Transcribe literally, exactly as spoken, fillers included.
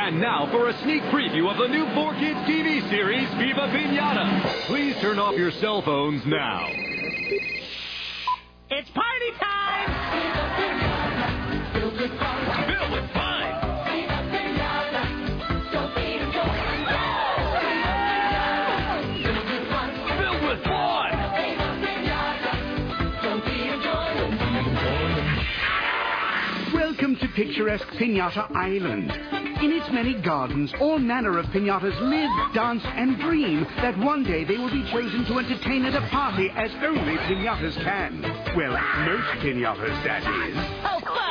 And now for a sneak preview of the new four Kids T V series, Viva Pinata. Please turn off your cell phones now. It's party time! Filled with fun. Filled with fun. Filled with fun. Welcome to picturesque Pinata Island. In its many gardens, all manner of pinatas live, dance, and dream that one day they will be chosen to entertain at a party as only pinatas can. Well, most pinatas, that is. Oh,